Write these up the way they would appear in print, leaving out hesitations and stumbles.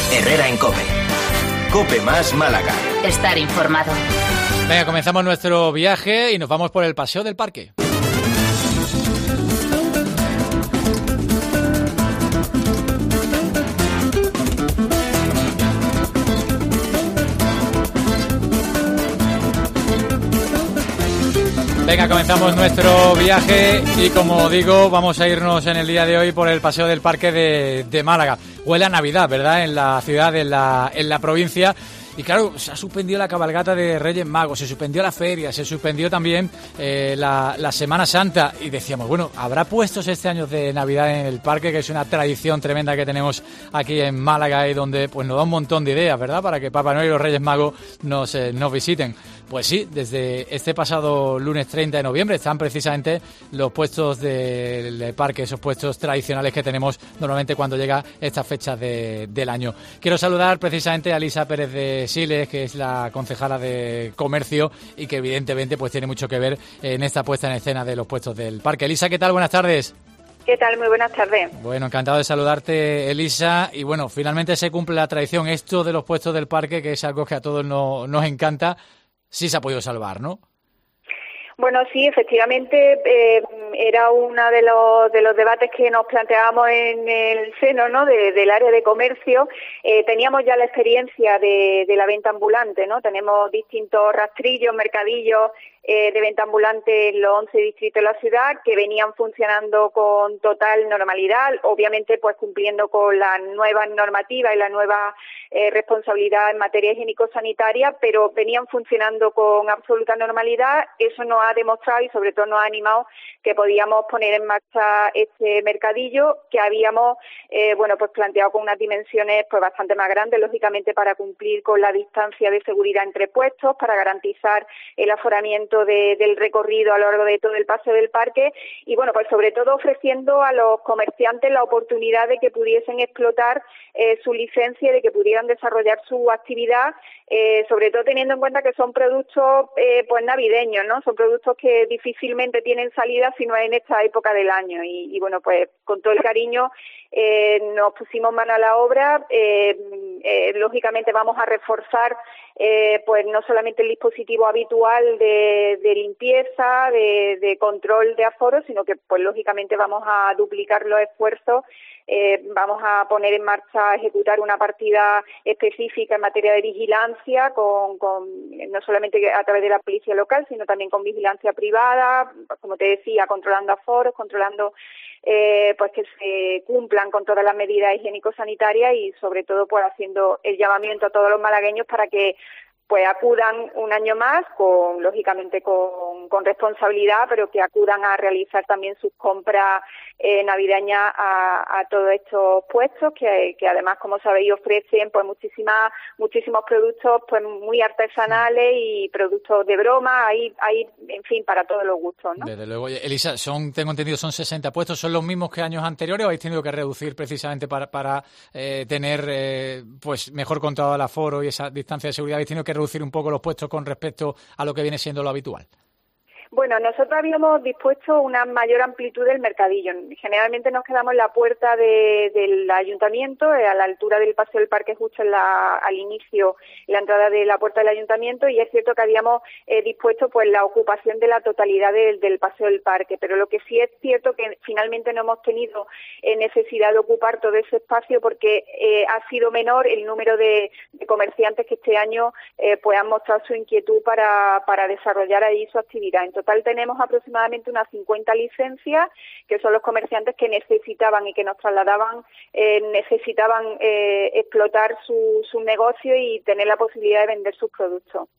Herrera en COPE. COPE más Málaga. Estar informado. Venga, comenzamos nuestro viaje y nos vamos por el Paseo del Parque. Venga, comenzamos nuestro viaje y, como digo, vamos a irnos en el día de hoy por el Paseo del Parque de Málaga. Huele a Navidad, ¿verdad?, en la ciudad, en la provincia. Y claro, se ha suspendido la cabalgata de Reyes Magos, se suspendió la feria, se suspendió también la Semana Santa. Y decíamos, bueno, ¿habrá puestos este año de Navidad en el parque? Que es una tradición tremenda que tenemos aquí en Málaga y donde pues nos da un montón de ideas, ¿verdad?, para que Papá Noel y los Reyes Magos nos visiten. Pues sí, desde este pasado lunes 30 de noviembre están precisamente los puestos del parque, esos puestos tradicionales que tenemos normalmente cuando llega esta fecha del año. Quiero saludar precisamente a Elisa Pérez de Siles, que es la concejala de Comercio y que evidentemente pues tiene mucho que ver en esta puesta en escena de los puestos del parque. Elisa, ¿qué tal? Buenas tardes. ¿Qué tal? Muy buenas tardes. Bueno, encantado de saludarte, Elisa. Y bueno, finalmente se cumple la tradición, esto de los puestos del parque, que es algo que a todos nos encanta. Sí se ha podido salvar, ¿no? Bueno, sí, efectivamente, era uno de los debates que nos planteábamos en el seno, ¿no?, del área de comercio. Teníamos ya la experiencia de la venta ambulante, ¿no? Tenemos distintos rastrillos, mercadillos de venta ambulante en los 11 distritos de la ciudad que venían funcionando con total normalidad, obviamente pues cumpliendo con la nueva normativa y la nueva responsabilidad en materia higiénico-sanitaria, pero venían funcionando con absoluta normalidad. Eso nos ha demostrado y sobre todo nos ha animado que podíamos poner en marcha este mercadillo que habíamos pues planteado con unas dimensiones pues bastante más grandes, lógicamente para cumplir con la distancia de seguridad entre puestos, para garantizar el aforamiento del recorrido a lo largo de todo el paseo del parque y bueno, pues sobre todo ofreciendo a los comerciantes la oportunidad de que pudiesen explotar su licencia y de que pudieran desarrollar su actividad, sobre todo teniendo en cuenta que son productos pues navideños, ¿no? Son productos que difícilmente tienen salida si no es en esta época del año y bueno, pues con todo el cariño nos pusimos mano a la obra. Lógicamente vamos a reforzar pues no solamente el dispositivo habitual de limpieza, de control de aforo, sino que pues lógicamente vamos a duplicar los esfuerzos. Vamos a poner en marcha, ejecutar una partida específica en materia de vigilancia, no solamente a través de la policía local, sino también con vigilancia privada, como te decía, controlando aforos, controlando pues que se cumplan con todas las medidas higiénico-sanitarias y sobre todo pues haciendo el llamamiento a todos los malagueños para que pues acudan un año más, lógicamente con responsabilidad, pero que acudan a realizar también sus compras navideñas a todos estos puestos que además, como sabéis, ofrecen pues muchísimos productos pues muy artesanales y productos de broma, hay en fin para todos los gustos, ¿no? Desde luego. Elisa, tengo entendido son 60 puestos, ¿son los mismos que años anteriores o habéis tenido que reducir precisamente para tener pues mejor controlado el aforo y esa distancia de seguridad? ¿Habéis tenido que reducir un poco los puestos con respecto a lo que viene siendo lo habitual? Bueno, nosotros habíamos dispuesto una mayor amplitud del mercadillo. Generalmente nos quedamos en la puerta del ayuntamiento, a la altura del Paseo del Parque, justo al inicio, la entrada de la puerta del ayuntamiento, y es cierto que habíamos dispuesto pues la ocupación de la totalidad del Paseo del Parque, pero lo que sí es cierto que finalmente no hemos tenido necesidad de ocupar todo ese espacio porque ha sido menor el número de comerciantes que este año pues han mostrado su inquietud para desarrollar allí su actividad. En total tenemos aproximadamente unas 50 licencias, que son los comerciantes que necesitaban y que nos trasladaban, necesitaban explotar su negocio y tener la posibilidad de vender sus productos.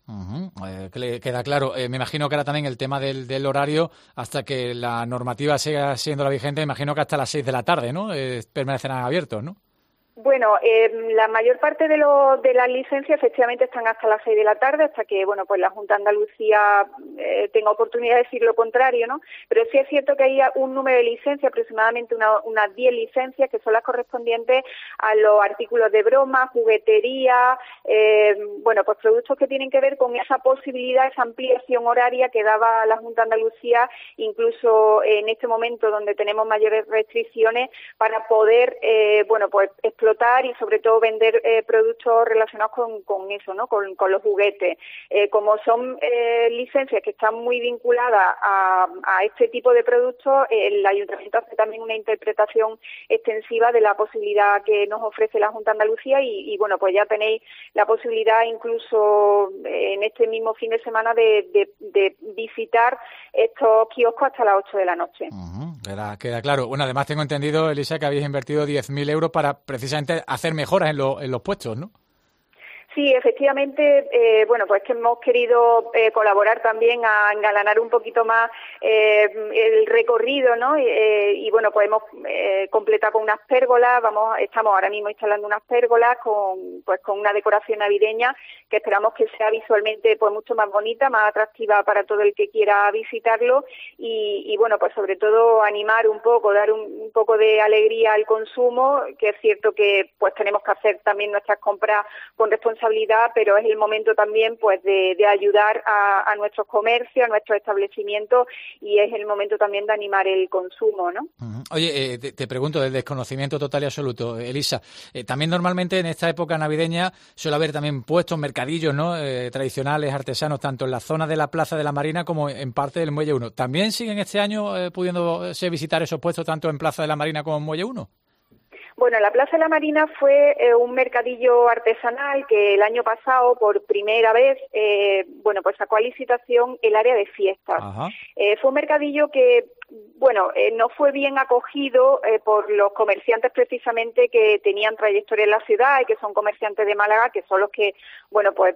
Queda claro. Me imagino que ahora también el tema del horario, hasta que la normativa siga siendo la vigente, me imagino que hasta las 6 de la tarde, ¿no? Permanecerán abiertos, ¿no? Bueno, la mayor parte de las licencias efectivamente están hasta las 6 de la tarde, hasta que, bueno, pues la Junta de Andalucía tenga oportunidad de decir lo contrario, ¿no? Pero sí es cierto que hay un número de licencias, aproximadamente unas 10 licencias, que son las correspondientes a los artículos de broma, juguetería, bueno, pues productos que tienen que ver con esa posibilidad, esa ampliación horaria que daba la Junta de Andalucía, incluso en este momento donde tenemos mayores restricciones, para poder, bueno, pues explotar y sobre todo vender productos relacionados con eso, ¿no? Con los juguetes. Como son licencias que están muy vinculadas a este tipo de productos, el Ayuntamiento hace también una interpretación extensiva de la posibilidad que nos ofrece la Junta de Andalucía y bueno, pues ya tenéis la posibilidad incluso en este mismo fin de semana de visitar estos kioscos hasta las 8 de la noche. Queda claro. Bueno, además tengo entendido, Elisa, que habéis invertido 10.000 euros para precisamente hacer mejoras en los puestos, ¿no? Sí, efectivamente, bueno, pues que hemos querido colaborar también a engalanar un poquito más el recorrido, ¿no? Y bueno, pues hemos completado con unas pérgolas, estamos ahora mismo instalando unas pérgolas con una decoración navideña que esperamos que sea visualmente pues mucho más bonita, más atractiva para todo el que quiera visitarlo y bueno, pues sobre todo animar un poco, dar un poco de alegría al consumo, que es cierto que pues tenemos que hacer también nuestras compras con responsabilidad, pero es el momento también pues de ayudar a nuestros comercios, a nuestros establecimientos y es el momento también de animar el consumo, ¿no? Oye, te pregunto, del desconocimiento total y absoluto, Elisa, también normalmente en esta época navideña suele haber también puestos, mercadillos, ¿no? Tradicionales, artesanos, tanto en la zona de la Plaza de la Marina como en parte del Muelle 1. ¿También siguen este año pudiéndose visitar esos puestos tanto en Plaza de la Marina como en Muelle 1? Bueno, la Plaza de la Marina fue un mercadillo artesanal que el año pasado, por primera vez, bueno, pues sacó a licitación el área de fiestas. Fue un mercadillo que, bueno, no fue bien acogido por los comerciantes precisamente que tenían trayectoria en la ciudad y que son comerciantes de Málaga, que son los que, bueno, pues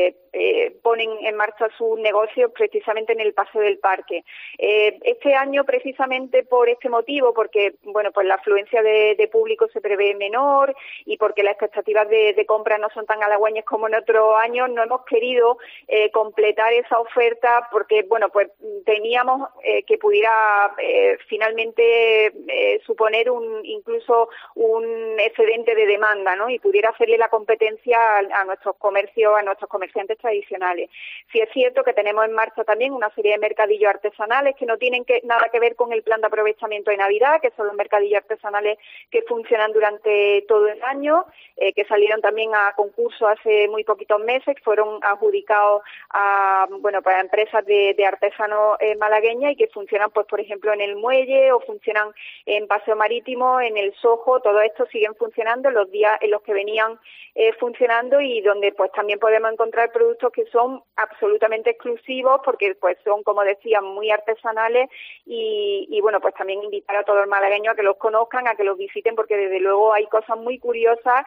ponen en marcha sus negocios precisamente en el Paseo del Parque. Este año, precisamente por este motivo, porque, bueno, pues la afluencia de público se prevé menor y porque las expectativas de compra no son tan halagüeñas como en otros años, no hemos querido completar esa oferta porque, bueno, pues teníamos que pudiera finalmente suponer incluso un excedente de demanda, ¿no? Y pudiera hacerle la competencia a nuestros comercios, a nuestros comerciantes tradicionales. Sí es cierto que tenemos en marcha también una serie de mercadillos artesanales que no tienen nada que ver con el plan de aprovechamiento de Navidad, que son los mercadillos artesanales que funcionan durante todo el año, que salieron también a concurso hace muy poquitos meses, fueron adjudicados a, bueno, para empresas de artesanos malagueñas y que funcionan, pues por ejemplo, en el Muelle o funcionan en Paseo Marítimo, en el Soho. Todo esto siguen funcionando en los días en los que venían funcionando y donde pues también podemos encontrar productos que son absolutamente exclusivos porque pues son, como decía, muy artesanales y bueno, pues también invitar a todos los malagueños a que los conozcan, a que los visiten porque desde luego hay cosas muy curiosas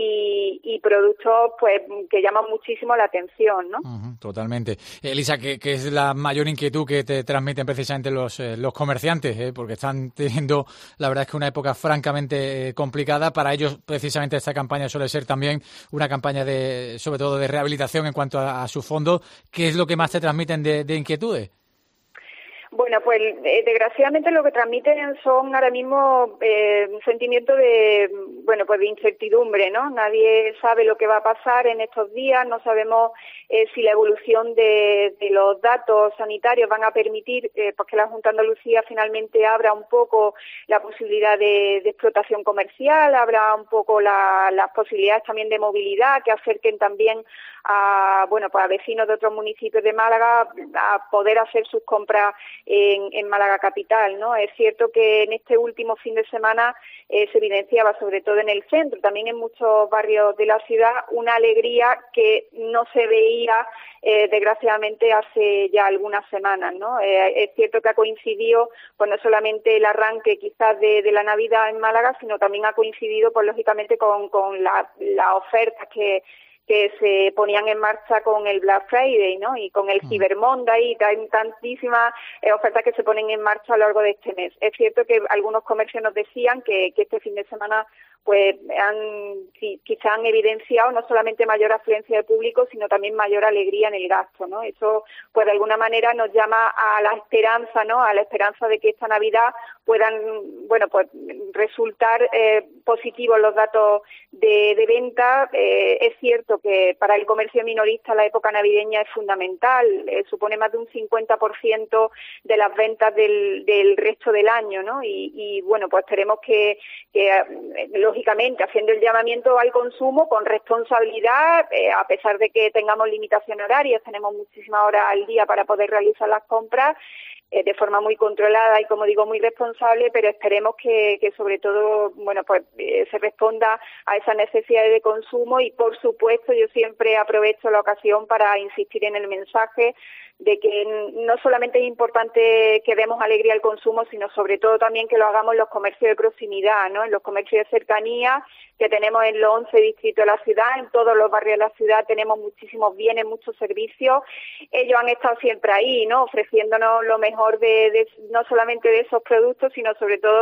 y productos pues que llaman muchísimo la atención, ¿no? Totalmente. Elisa, ¿qué es la mayor inquietud que te transmiten precisamente los comerciantes? Porque están teniendo, la verdad es que una época francamente complicada. Para ellos precisamente esta campaña suele ser también una campaña sobre todo de rehabilitación en cuanto a su fondo. ¿Qué es lo que más te transmiten de inquietudes? Bueno, pues desgraciadamente lo que transmiten son ahora mismo un sentimiento de, bueno, pues de incertidumbre, ¿no? Nadie sabe lo que va a pasar en estos días, no sabemos si la evolución de los datos sanitarios van a permitir pues que la Junta de Andalucía finalmente abra un poco la posibilidad de explotación comercial, abra un poco las posibilidades también de movilidad que acerquen también a, bueno, pues a vecinos de otros municipios de Málaga a poder hacer sus compras en Málaga capital, ¿no? Es cierto que en este último fin de semana se evidenciaba, sobre todo en el centro, también en muchos barrios de la ciudad, una alegría que no se veía desgraciadamente hace ya algunas semanas, ¿no? Es cierto que ha coincidido pues no solamente el arranque quizás de la Navidad en Málaga, sino también ha coincidido pues lógicamente con las ofertas que se ponían en marcha con el Black Friday, ¿no? Y con el Cyber Monday y tantísimas ofertas que se ponen en marcha a lo largo de este mes. Es cierto que algunos comercios nos decían que este fin de semana pues quizá han evidenciado no solamente mayor afluencia de público, sino también mayor alegría en el gasto, ¿no? Eso, pues de alguna manera nos llama a la esperanza, ¿no? A la esperanza de que esta Navidad puedan, bueno, pues resultar positivos los datos de venta. Es cierto que para el comercio minorista la época navideña es fundamental, supone más de un 50% de las ventas del resto del año, ¿no? Y bueno, pues esperemos que lógicamente haciendo el llamamiento al consumo con responsabilidad, a pesar de que tengamos limitación horaria, tenemos muchísimas horas al día para poder realizar las compras, de forma muy controlada y, como digo, muy responsable, pero esperemos que sobre todo, bueno, pues se responda a esas necesidades de consumo y, por supuesto, yo siempre aprovecho la ocasión para insistir en el mensaje de que no solamente es importante que demos alegría al consumo, sino sobre todo también que lo hagamos en los comercios de proximidad, ¿no? En los comercios de cercanía que tenemos en los 11 distritos de la ciudad, en todos los barrios de la ciudad tenemos muchísimos bienes, muchos servicios. Ellos han estado siempre ahí, ¿no? Ofreciéndonos lo mejor de no solamente de esos productos, sino sobre todo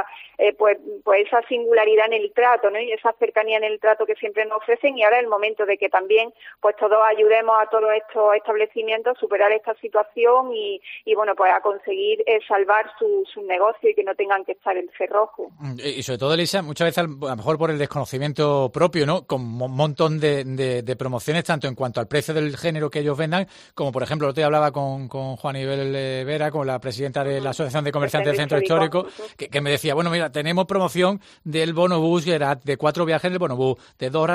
pues esa singularidad en el trato, ¿no? Y esa cercanía en el trato que siempre nos ofrecen, y ahora es el momento de que también pues todos ayudemos a todos estos establecimientos a superar esta situación y bueno, pues a conseguir salvar su negocio y que no tengan que estar en cerrojo. Y sobre todo, Elisa, muchas veces a lo mejor por el desconocimiento propio, ¿no? Con un montón de promociones, tanto en cuanto al precio del género que ellos vendan, como por ejemplo, el otro día hablaba con Juan Ibel Vera, con la presidenta de la Asociación de Comerciantes del Centro Histórico, que me decía, bueno, mira, tenemos promoción del bonobús, que era de 4 viajes del bonobús, de 2 horas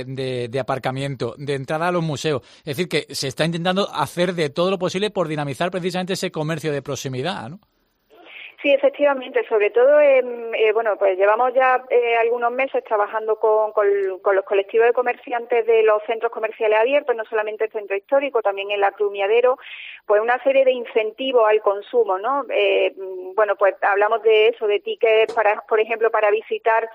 de aparcamiento, de entrada a los museos. Es decir, que se está intentando hacer de todo lo posible por dinamizar precisamente ese comercio de proximidad, ¿no? Sí, efectivamente, sobre todo, bueno, pues llevamos ya algunos meses trabajando con los colectivos de comerciantes de los centros comerciales abiertos, no solamente el centro histórico, también en la Cruz Miadero, pues una serie de incentivos al consumo, ¿no? Bueno, pues hablamos de eso, de tickets para, por ejemplo, para visitar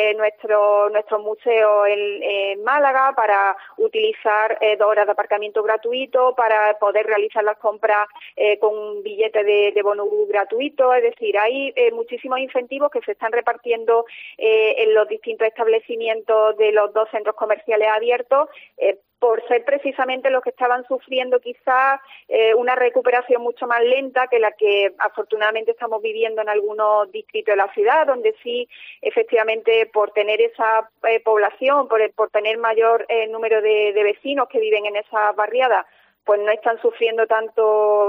nuestro museo en Málaga, para utilizar 2 horas de aparcamiento gratuito, para poder realizar las compras con un billete de bonobús gratuito, es decir, hay muchísimos incentivos que se están repartiendo en los distintos establecimientos de los 2 centros comerciales abiertos, por ser precisamente los que estaban sufriendo quizás una recuperación mucho más lenta que la que afortunadamente estamos viviendo en algunos distritos de la ciudad, donde sí, efectivamente, por tener esa población, por tener mayor número de vecinos que viven en esas barriadas, pues no están sufriendo tanto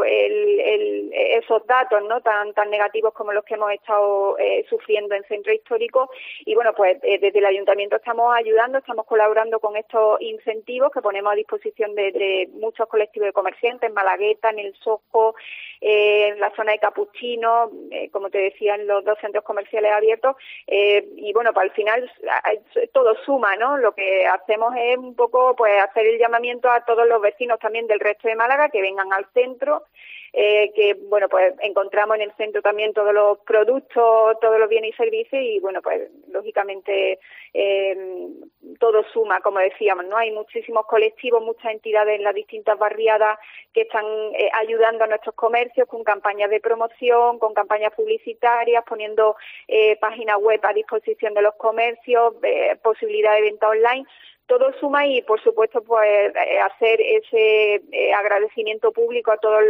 esos datos, ¿no? tan negativos como los que hemos estado sufriendo en centro histórico. Y bueno, pues desde el ayuntamiento estamos ayudando, estamos colaborando con estos incentivos que ponemos a disposición de muchos colectivos de comerciantes, en Malagueta, en el Sojo, en la zona de Capuchino, como te decía, en los 2 centros comerciales abiertos. Y bueno, pues al final todo suma, ¿no? Lo que hacemos es un poco pues hacer el llamamiento a todos los vecinos también del resto de Málaga que vengan al centro, que bueno, pues encontramos en el centro también todos los productos, todos los bienes y servicios y bueno, pues lógicamente todo suma, como decíamos, ¿no? Hay muchísimos colectivos, muchas entidades en las distintas barriadas que están ayudando a nuestros comercios con campañas de promoción, con campañas publicitarias, poniendo páginas web a disposición de los comercios, posibilidad de venta online. Todo suma y, por supuesto, pues hacer ese agradecimiento público a todos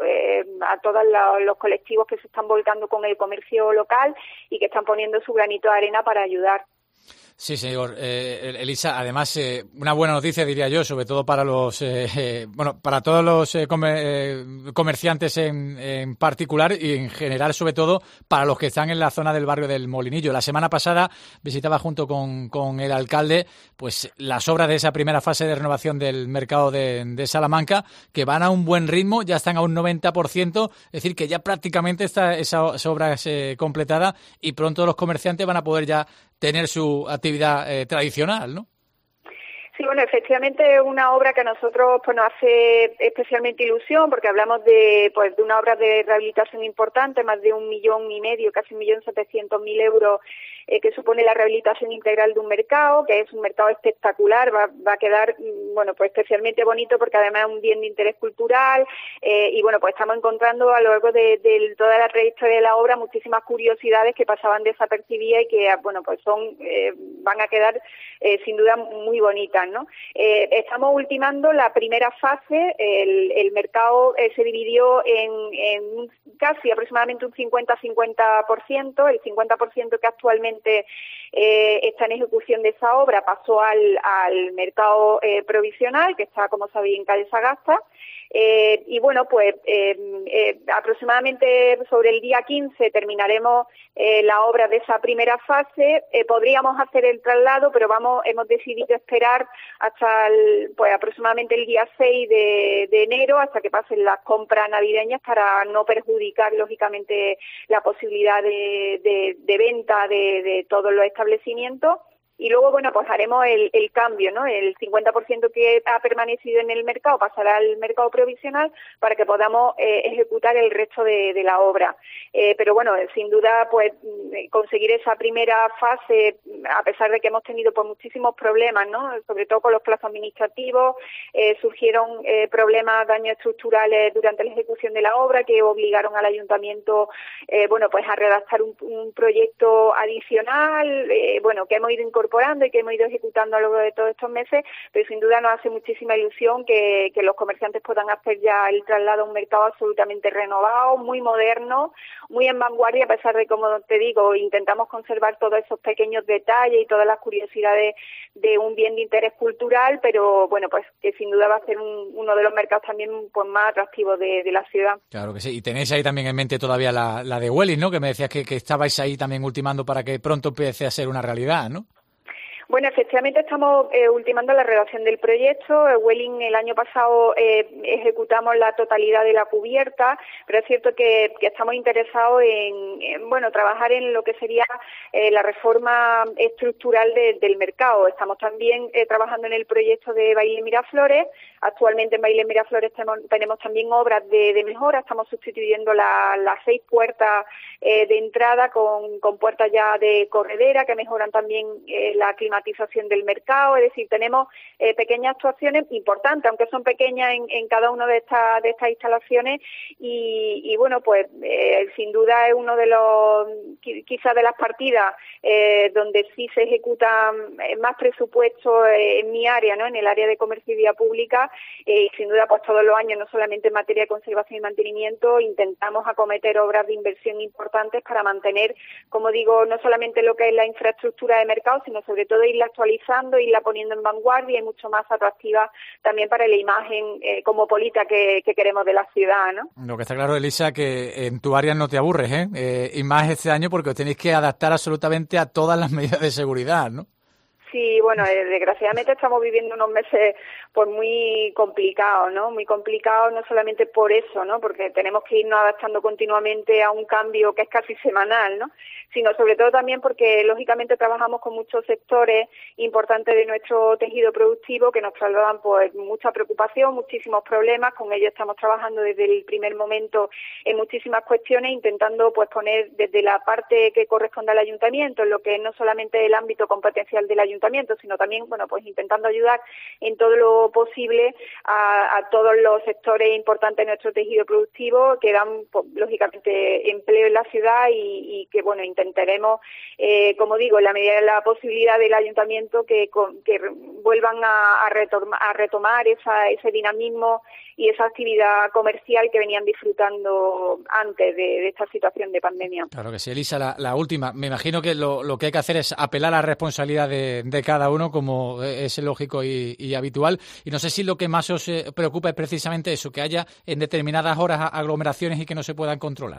los colectivos que se están volcando con el comercio local y que están poniendo su granito de arena para ayudar. Sí, señor. Elisa, además, una buena noticia, diría yo, sobre todo para los, para todos los comerciantes en particular y en general, sobre todo, para los que están en la zona del barrio del Molinillo. La semana pasada visitaba junto con el alcalde, pues, las obras de esa primera fase de renovación del mercado de Salamanca, que van a un buen ritmo, ya están a un 90%, es decir, que ya prácticamente está esa obra completada y pronto los comerciantes van a poder ya tener su actividad tradicional, ¿no? Sí, bueno, efectivamente es una obra que a nosotros pues nos hace especialmente ilusión porque hablamos de una obra de rehabilitación importante, más de 1,5 millones, casi 1.700.000 euros que supone la rehabilitación integral de un mercado, que es un mercado espectacular, va a quedar, bueno, pues especialmente bonito porque además es un bien de interés cultural, y bueno, pues estamos encontrando a lo largo de toda la trayectoria de la obra muchísimas curiosidades que pasaban desapercibidas y que, bueno, pues van a quedar sin duda muy bonitas, ¿no? Estamos ultimando la primera fase. El mercado se dividió en casi aproximadamente un 50-50%. El 50% que actualmente está en ejecución de esa obra pasó al mercado provisional, que está, como sabéis, en calle Sagasta. Y bueno, pues aproximadamente sobre el día 15 terminaremos la obra de esa primera fase. Podríamos hacer el traslado, pero hemos decidido esperar hasta aproximadamente el día 6 de enero, hasta que pasen las compras navideñas, para no perjudicar, lógicamente, la posibilidad de venta de todos los establecimientos. Y luego, bueno, pues haremos el cambio, ¿no? El 50% que ha permanecido en el mercado pasará al mercado provisional para que podamos ejecutar el resto de la obra. Pero bueno, sin duda, pues conseguir esa primera fase, a pesar de que hemos tenido pues muchísimos problemas, ¿no? Sobre todo con los plazos administrativos, surgieron problemas, daños estructurales durante la ejecución de la obra que obligaron al ayuntamiento, bueno, pues a redactar un proyecto adicional, bueno, que hemos ido incorporando y que hemos ido ejecutando a lo largo de todos estos meses, pero sin duda nos hace muchísima ilusión que los comerciantes puedan hacer ya el traslado a un mercado absolutamente renovado, muy moderno, muy en vanguardia, a pesar de, como te digo, intentamos conservar todos esos pequeños detalles y todas las curiosidades de un bien de interés cultural, pero bueno, pues que sin duda va a ser uno de los mercados también pues más atractivos de la ciudad. Claro que sí, y tenéis ahí también en mente todavía la de Welling, ¿no? Que me decías que estabais ahí también ultimando para que pronto empiece a ser una realidad, ¿no? Bueno, efectivamente estamos ultimando la redacción del proyecto. Welling, el año pasado ejecutamos la totalidad de la cubierta, pero es cierto que estamos interesados en trabajar en lo que sería la reforma estructural del mercado. Estamos también trabajando en el proyecto de Baile Miraflores. Actualmente en Baile Miraflores tenemos también obras de mejora. Estamos sustituyendo las 6 puertas de entrada con puertas ya de corredera que mejoran también la climatización del mercado. Es decir, tenemos pequeñas actuaciones importantes, aunque son pequeñas en cada una de estas instalaciones, y bueno, pues sin duda es uno de los, quizás de las partidas donde sí se ejecuta más presupuesto en mi área, ¿no? En el área de comercio y vía pública, y sin duda pues todos los años, no solamente en materia de conservación y mantenimiento, intentamos acometer obras de inversión importantes para mantener, como digo, no solamente lo que es la infraestructura de mercado, sino sobre todo irla actualizando, irla poniendo en vanguardia y mucho más atractiva también para la imagen cosmopolita que queremos de la ciudad, ¿no? Lo que está claro, Elisa, que en tu área no te aburres, ¿eh? Y más este año porque os tenéis que adaptar absolutamente a todas las medidas de seguridad, ¿no? Sí, bueno, desgraciadamente estamos viviendo unos meses pues muy complicados, ¿no? Muy complicados no solamente por eso, ¿no? Porque tenemos que irnos adaptando continuamente a un cambio que es casi semanal, ¿no? Sino sobre todo también porque lógicamente trabajamos con muchos sectores importantes de nuestro tejido productivo que nos trasladan pues mucha preocupación, muchísimos problemas. Con ellos estamos trabajando desde el primer momento en muchísimas cuestiones, intentando pues poner desde la parte que corresponde al ayuntamiento, en lo que es no solamente el ámbito competencial del ayuntamiento, sino también, bueno, pues intentando ayudar en todo lo posible a todos los sectores importantes de nuestro tejido productivo que dan, pues, lógicamente, empleo en la ciudad y que, bueno, intentaremos, como digo, en la medida de la posibilidad del ayuntamiento que vuelvan a retomar ese dinamismo y esa actividad comercial que venían disfrutando antes de esta situación de pandemia. Claro que sí. Elisa, la última. Me imagino que lo que hay que hacer es apelar a la responsabilidad de cada uno, como es lógico y habitual. Y no sé si lo que más os preocupa es precisamente eso, que haya en determinadas horas aglomeraciones y que no se puedan controlar.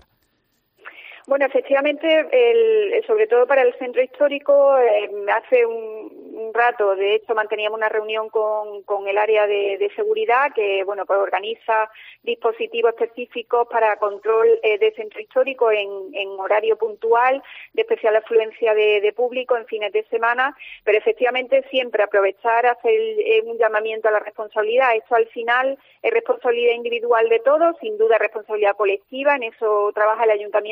Bueno, efectivamente, sobre todo para el centro histórico, hace un rato, de hecho, manteníamos una reunión con el área de seguridad que, bueno, pues organiza dispositivos específicos para control de centro histórico en horario puntual, de especial afluencia de público en fines de semana, pero efectivamente siempre aprovechar, hacer un llamamiento a la responsabilidad. Esto al final es responsabilidad individual de todos, sin duda responsabilidad colectiva, en eso trabaja el ayuntamiento, pero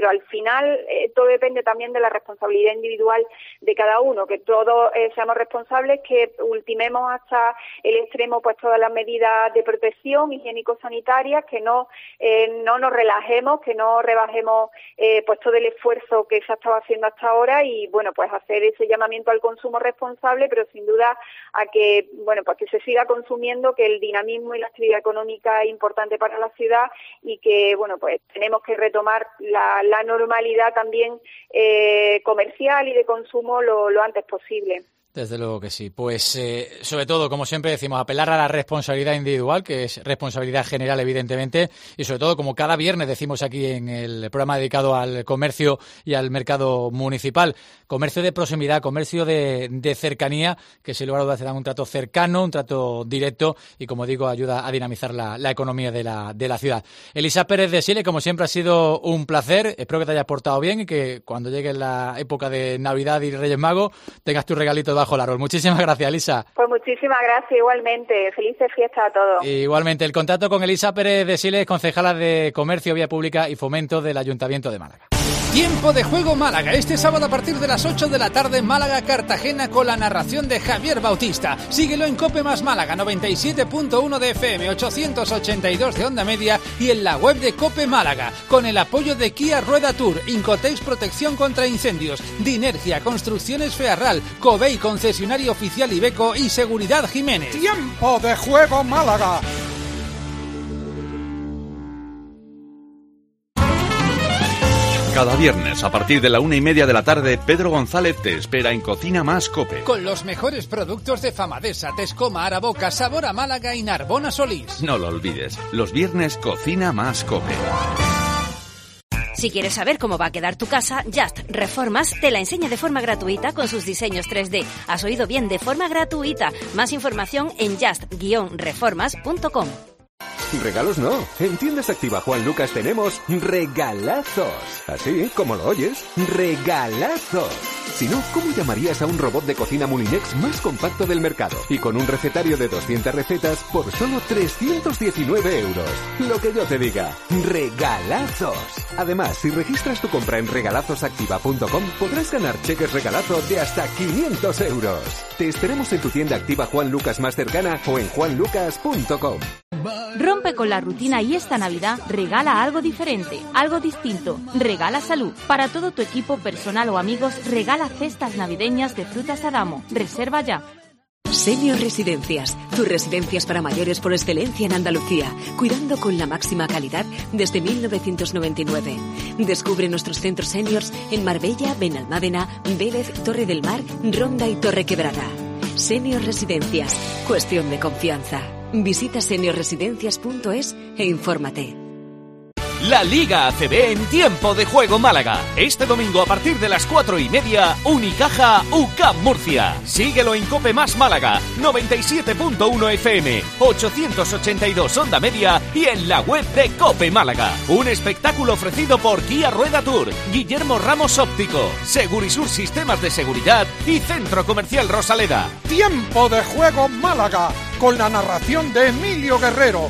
pero al final todo depende también de la responsabilidad individual de cada uno, que todos seamos responsables, que ultimemos hasta el extremo pues todas las medidas de protección higiénico-sanitarias, que no nos relajemos, que no rebajemos pues todo el esfuerzo que se ha estado haciendo hasta ahora y bueno, pues hacer ese llamamiento al consumo responsable, pero sin duda a que bueno, pues que se siga consumiendo, que el dinamismo y la actividad económica es importante para la ciudad y que bueno, pues tenemos que retomar la normalidad también comercial y de consumo lo antes posible. Desde luego que sí. Pues sobre todo, como siempre decimos, apelar a la responsabilidad individual, que es responsabilidad general, evidentemente, y sobre todo, como cada viernes decimos aquí en el programa dedicado al comercio y al mercado municipal, comercio de proximidad, comercio de cercanía, que sin lugar a dudas te dan un trato cercano, un trato directo y, como digo, ayuda a dinamizar la economía de la ciudad. Elisa Pérez de Sile, como siempre, ha sido un placer. Espero que te hayas portado bien y que cuando llegue la época de Navidad y Reyes Magos tengas tu regalito bajo el árbol. Muchísimas gracias, Elisa. Pues muchísimas gracias, igualmente. Felices fiestas a todos. Igualmente, el contacto con Elisa Pérez de Siles, concejala de Comercio, Vía Pública y Fomento del Ayuntamiento de Málaga. Tiempo de Juego Málaga, este sábado a partir de las 8 de la tarde, Málaga-Cartagena, con la narración de Javier Bautista. Síguelo en COPE más Málaga, 97.1 de FM, 882 de onda media y en la web de COPE Málaga, con el apoyo de Kia Rueda Tour, Incotex Protección contra Incendios, Dinergia, Construcciones Fearral, Covey, concesionario oficial Iveco y Seguridad Jiménez. Tiempo de Juego Málaga. Cada viernes, a partir de la 1:30 de la tarde, Pedro González te espera en Cocina Más COPE. Con los mejores productos de Famadesa, Tescoma, Araboca, Sabor a Málaga y Narbona Solís. No lo olvides, los viernes Cocina Más COPE. Si quieres saber cómo va a quedar tu casa, Just Reformas te la enseña de forma gratuita con sus diseños 3D. Has oído bien, de forma gratuita. Más información en just-reformas.com. Regalos no. En Tiendas Activa Juan Lucas tenemos regalazos. Así como lo oyes, regalazos. Si no, ¿cómo llamarías a un robot de cocina Moulinex más compacto del mercado? Y con un recetario de 200 recetas por solo 319 euros. Lo que yo te diga, regalazos. Además, si registras tu compra en regalazosactiva.com, podrás ganar cheques regalazo de hasta 500 euros. Te esperamos en tu tienda Activa Juan Lucas más cercana o en juanlucas.com. Rompe con la rutina y esta Navidad regala algo diferente, algo distinto. Regala salud. Para todo tu equipo personal o amigos, regala cestas navideñas de frutas Adamo. Reserva ya. Senior Residencias, tus residencias para mayores por excelencia en Andalucía, cuidando con la máxima calidad desde 1999. Descubre nuestros centros seniors en Marbella, Benalmádena, Vélez, Torre del Mar, Ronda y Torrequebrada. Senior Residencias, cuestión de confianza. Visita seniorresidencias.es e infórmate. La Liga ACB en Tiempo de Juego Málaga. Este domingo a partir de las 4:30, Unicaja UCAM Murcia. Síguelo en COPE más Málaga, 97.1 FM, 882 onda media y en la web de COPE Málaga. Un espectáculo ofrecido por Kia Rueda Tour, Guillermo Ramos Óptico, Segurisur Sistemas de Seguridad y Centro Comercial Rosaleda. Tiempo de Juego Málaga, con la narración de Emilio Guerrero.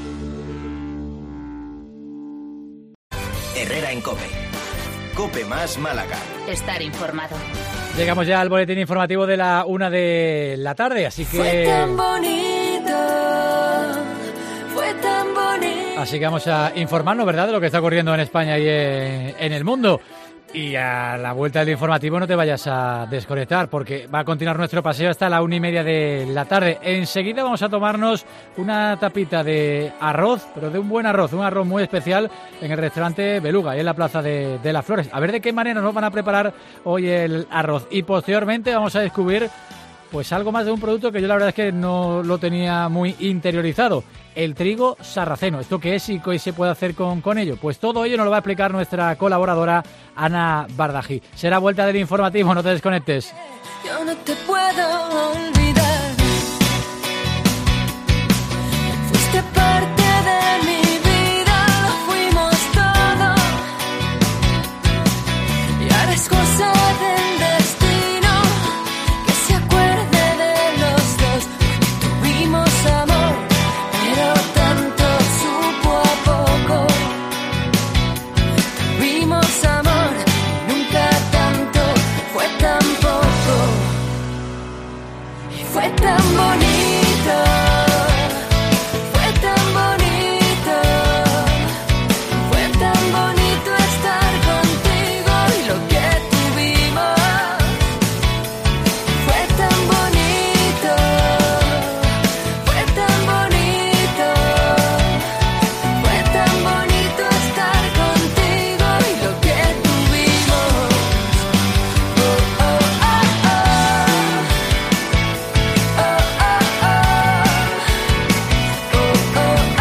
Herrera en COPE. COPE más Málaga. Estar informado. Llegamos ya al boletín informativo de la 1 de la tarde, así que... Fue tan bonito. Así que vamos a informarnos, ¿verdad?, de lo que está ocurriendo en España y en el mundo. Y a la vuelta del informativo no te vayas a desconectar, porque va a continuar nuestro paseo hasta la 1:30 de la tarde. Enseguida vamos a tomarnos una tapita de arroz, pero de un buen arroz, un arroz muy especial en el restaurante Beluga, ahí en la Plaza de las Flores. A ver de qué manera nos van a preparar hoy el arroz. Y posteriormente vamos a descubrir pues algo más de un producto que yo la verdad es que no lo tenía muy interiorizado. El trigo sarraceno. ¿Esto qué es y qué se puede hacer con ello? Pues todo ello nos lo va a explicar nuestra colaboradora Ana Bardají. Será vuelta del informativo, no te desconectes. Yo no te puedo olvidar. Fuiste parte de mi vida, lo fuimos todo. Y ahora es cosa del destino que se acuerde de los dos. Tuvimos amor, pero tanto supo a poco. Tuvimos amor. Y fue tan bonito, fue tan bonito, fue tan bonito estar contigo y lo que tuvimos. Fue tan bonito, fue tan bonito, fue tan bonito estar contigo y lo que tuvimos. Oh, oh, oh, oh. Oh, oh, oh. Oh, oh,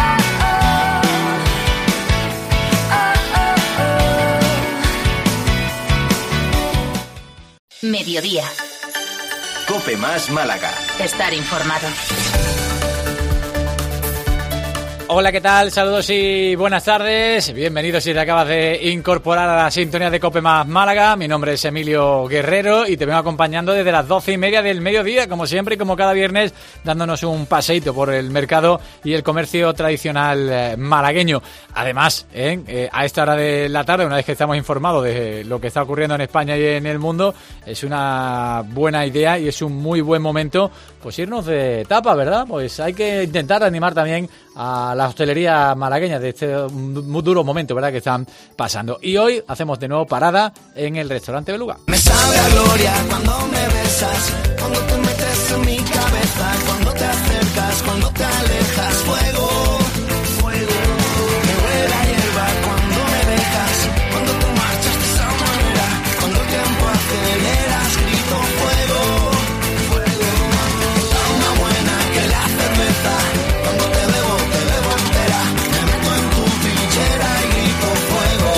oh, oh. Mediodía. Cope Más Málaga. Estar informado. Hola, ¿qué tal? Saludos y buenas tardes. Bienvenidos si te acabas de incorporar a la sintonía de Cope Más Málaga. Mi nombre es Emilio Guerrero y te vengo acompañando desde las 12:30 del mediodía, como siempre y como cada viernes, dándonos un paseíto por el mercado y el comercio tradicional malagueño. Además, a esta hora de la tarde, una vez que estamos informados de lo que está ocurriendo en España y en el mundo, es una buena idea y es un muy buen momento pues irnos de tapa, ¿verdad? Pues hay que intentar animar también a la hostelería malagueña de este muy duro momento, ¿verdad?, que están pasando. Y hoy hacemos de nuevo parada en el restaurante Beluga. Me sabe a gloria cuando me besas, cuando te metes en mi cabeza, cuando te acercas, cuando te alejas, fuego, fuego. Me huele a hierba cuando me dejas, cuando te marchas de esa manera, cuando el tiempo aceleras, grito fuego, fuego. Da una buena que la cerveza, cuando te bebo entera, me meto en tu trinchera y grito fuego,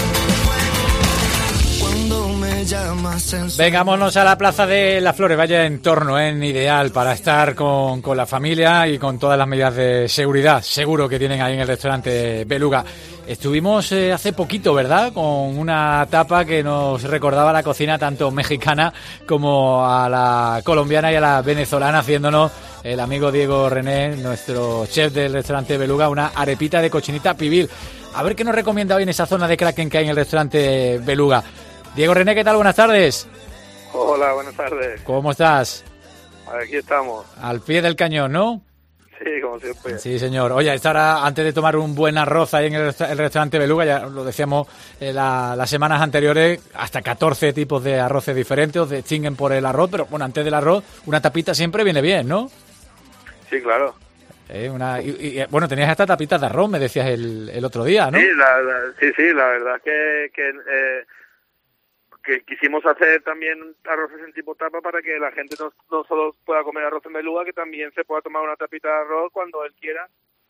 fuego. Cuando me llamas en Vengámonos a la Plaza de las Flores, vaya entorno ideal para estar con la familia y con todas las medidas de seguridad, seguro que tienen ahí en el restaurante Beluga. Estuvimos hace poquito, ¿verdad?, con una tapa que nos recordaba la cocina tanto mexicana como a la colombiana y a la venezolana, haciéndonos el amigo Diego René, nuestro chef del restaurante Beluga, una arepita de cochinita pibil. A ver qué nos recomienda hoy en esa zona de Kraken que hay en el restaurante Beluga. Diego René, ¿qué tal? Buenas tardes. Hola, buenas tardes. ¿Cómo estás? Aquí estamos. Al pie del cañón, ¿no? Sí, como siempre. Sí, señor. Oye, a esta hora, antes de tomar un buen arroz ahí en el restaurante Beluga, ya lo decíamos las semanas anteriores, hasta 14 tipos de arroces diferentes, os distinguen por el arroz, pero bueno, antes del arroz, una tapita siempre viene bien, ¿no? Sí, claro. Bueno, tenías hasta tapitas de arroz, me decías el otro día, ¿no? Sí, la verdad que quisimos hacer también arroces en tipo tapa para que la gente no solo pueda comer arroz en Beluga, que también se pueda tomar una tapita de arroz cuando él quiera.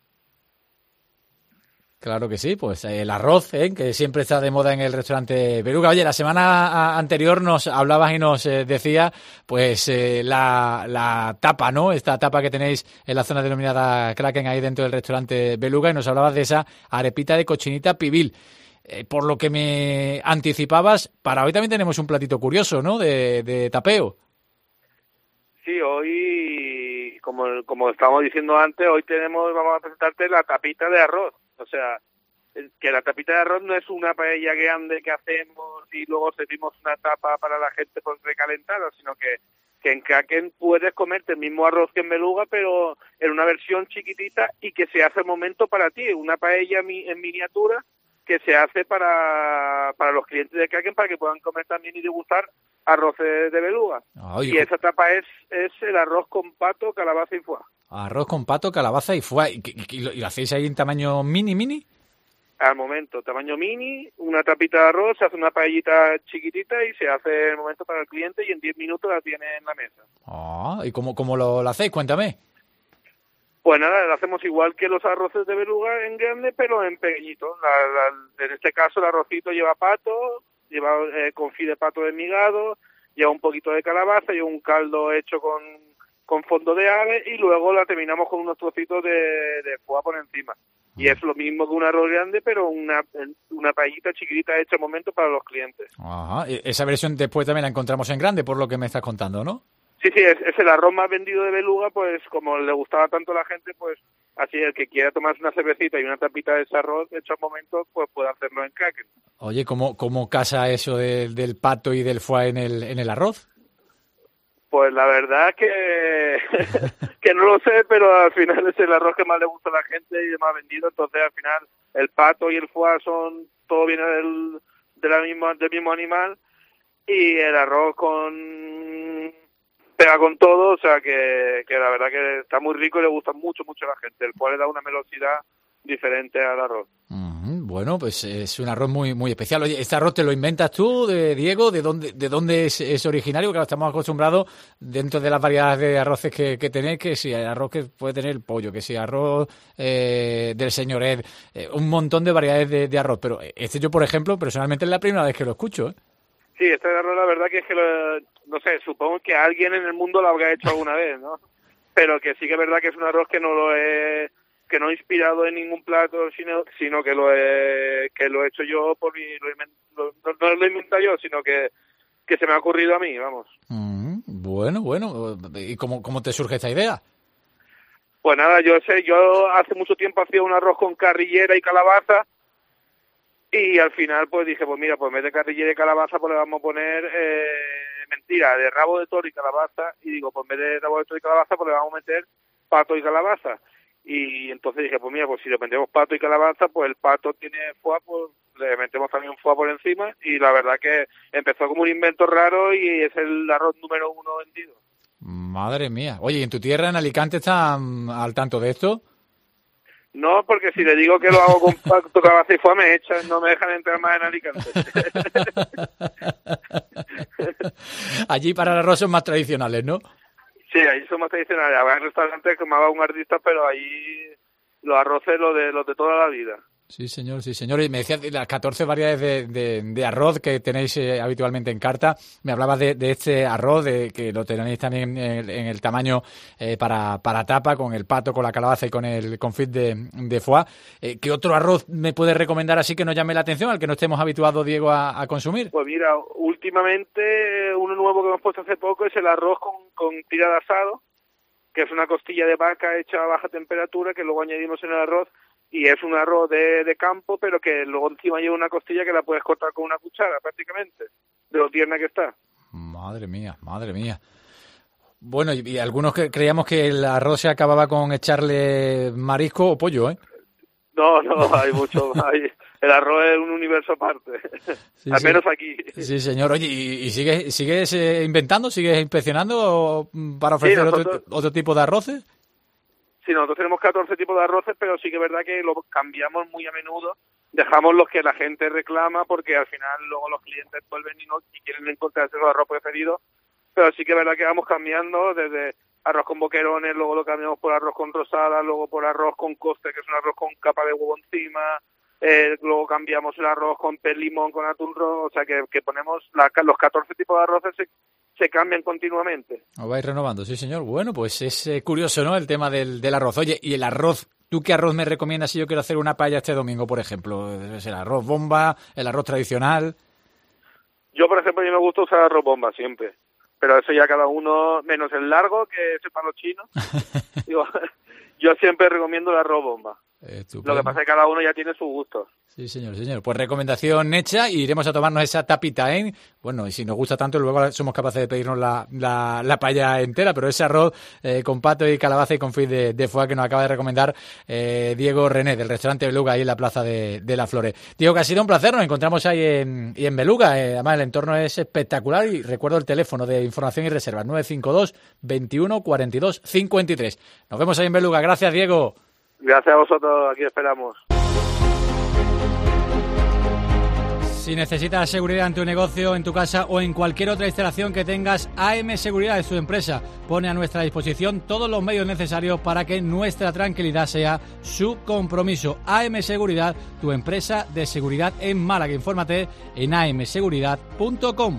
Claro que sí, pues el arroz, que siempre está de moda en el restaurante Beluga. Oye, la semana anterior nos hablabas y nos decías pues la tapa, ¿no? Esta tapa que tenéis en la zona denominada Kraken ahí dentro del restaurante Beluga, y nos hablabas de esa arepita de cochinita pibil. Por lo que me anticipabas, para hoy también tenemos un platito curioso, ¿no?, de tapeo. Sí, hoy, como estábamos diciendo antes, hoy vamos a presentarte la tapita de arroz. O sea, que la tapita de arroz no es una paella grande que hacemos y luego servimos una tapa para la gente por recalentada, sino que en Kraken puedes comerte el mismo arroz que en Beluga, pero en una versión chiquitita y que se hace al momento para ti, una paella en miniatura que se hace para los clientes de Kraken para que puedan comer también y degustar arroces de Beluga. Y esa tapa es el arroz con pato, calabaza y foie. Arroz con pato, calabaza y foie. ¿Y lo hacéis ahí en tamaño mini? Al momento, tamaño mini, una tapita de arroz, se hace una paellita chiquitita y se hace el momento para el cliente y en 10 minutos la tiene en la mesa. ¿Y cómo lo hacéis? Cuéntame. Pues nada, lo hacemos igual que los arroces de Beluga en grande, pero en pequeñito. En este caso el arrocito lleva pato, lleva confit de pato desmigado, lleva un poquito de calabaza, lleva un caldo hecho con fondo de ave y luego la terminamos con unos trocitos de foie por encima. Y es lo mismo que un arroz grande, pero una paellita chiquitita hecha al momento para los clientes. Ajá. Esa versión después también la encontramos en grande, por lo que me estás contando, ¿no? Sí, es el arroz más vendido de Beluga, pues como le gustaba tanto a la gente, pues así el que quiera tomarse una cervecita y una tapita de ese arroz hecho al momento, pues puede hacerlo en Kraken. Oye, ¿cómo casa eso del pato y del foie en el arroz? Pues la verdad es que no lo sé, pero al final es el arroz que más le gusta a la gente y más vendido. Entonces al final el pato y el foie todo viene del mismo animal, y el arroz pega con todo, o sea que la verdad que está muy rico y le gusta mucho a la gente. El foie le da una melosidad diferente al arroz. Bueno, pues es un arroz muy muy especial. Oye, ¿este arroz te lo inventas tú, Diego? ¿De dónde es originario? Porque estamos acostumbrados, dentro de las variedades de arroces que tenéis, que si hay arroz que puede tener el pollo, que si arroz del señoret, un montón de variedades de arroz. Pero yo, por ejemplo, personalmente es la primera vez que lo escucho, ¿eh? Sí, este arroz la verdad que es que, no sé, supongo que alguien en el mundo lo habrá hecho alguna vez, ¿no? Pero que sí que es verdad que es un arroz que no he inspirado en ningún plato, sino que lo he hecho yo no lo he inventado yo, sino que se me ha ocurrido a mí, vamos. Bueno, ¿y cómo te surge esta idea? Pues nada, yo hace mucho tiempo hacía un arroz con carrillera y calabaza, y al final pues dije, pues mira, pues en vez de carrillera y calabaza pues le vamos a poner de rabo de toro y calabaza, y digo, pues en vez de rabo de toro y calabaza pues le vamos a meter pato y calabaza. Y entonces dije, pues mira, pues si le metemos pato y calabaza, pues el pato tiene foie, pues le metemos también foie por encima, y la verdad que empezó como un invento raro y es el arroz número 1 vendido. Madre mía. Oye, ¿y en tu tierra, en Alicante, están al tanto de esto? No, porque si le digo que lo hago con pato, calabaza y foie me echan, no me dejan entrar más en Alicante. Allí para los arroces más tradicionales, ¿no? Sí, ahí son más tradicionales. Habrá restaurantes que me haga un artista, pero ahí los arroces, los de toda la vida. Sí, señor. Y me decías de las 14 variedades de arroz que tenéis habitualmente en carta. Me hablabas de este arroz, que lo tenéis también en el tamaño para tapa, con el pato, con la calabaza y con el confit de foie. ¿Qué otro arroz me puedes recomendar así que nos llame la atención, al que no estemos habituados, Diego, a consumir? Pues mira, últimamente uno nuevo que hemos puesto hace poco es el arroz con tira de asado, que es una costilla de vaca hecha a baja temperatura que luego añadimos en el arroz. Y es un arroz de campo, pero que luego encima lleva una costilla que la puedes cortar con una cuchara, prácticamente, de lo tierna que está. Madre mía. Bueno, y algunos que creíamos que el arroz se acababa con echarle marisco o pollo, ¿eh? No, hay mucho. El arroz es un universo aparte, sí, al menos aquí. Sí, señor. Oye, ¿y sigues inventando, sigues inspeccionando para ofrecer otro tipo de arroces? Sí, nosotros tenemos 14 tipos de arroces, pero sí que es verdad que lo cambiamos muy a menudo. Dejamos los que la gente reclama, porque al final luego los clientes vuelven y quieren encontrarse su arroz preferido. Pero sí que es verdad que vamos cambiando desde arroz con boquerones, luego lo cambiamos por arroz con rosada, luego por arroz con coste, que es un arroz con capa de huevo encima. Luego cambiamos el arroz con limón, con atún rojo. O sea que ponemos los 14 tipos de arroces se cambian continuamente. Os vais renovando, sí, señor. Bueno, pues es curioso, ¿no?, el tema del arroz. Oye, ¿y el arroz? ¿Tú qué arroz me recomiendas si yo quiero hacer una paella este domingo, por ejemplo? ¿Es el arroz bomba, el arroz tradicional? Yo, por ejemplo, me gusta usar arroz bomba siempre. Pero eso ya cada uno, menos el largo, que es para los chinos. Yo siempre recomiendo el arroz bomba. Estupendo. Lo que pasa es que cada uno ya tiene su gusto. Sí, señor. Pues recomendación hecha, y iremos a tomarnos esa tapita, ¿eh? Bueno, y si nos gusta tanto, luego somos capaces de pedirnos la paella entera, pero ese arroz con pato y calabaza y confit de foie que nos acaba de recomendar Diego René, del restaurante Beluga, ahí en la Plaza de las Flores. Diego, que ha sido un placer, nos encontramos ahí en Beluga. Además, el entorno es espectacular, y recuerdo el teléfono de información y reservas, 952 21 42 53. Nos vemos ahí en Beluga. Gracias, Diego. Gracias a vosotros, aquí esperamos. Si necesitas seguridad en tu negocio, en tu casa o en cualquier otra instalación que tengas, AM Seguridad es tu empresa. Pone a nuestra disposición todos los medios necesarios para que nuestra tranquilidad sea su compromiso. AM Seguridad, tu empresa de seguridad en Málaga. Infórmate en amseguridad.com.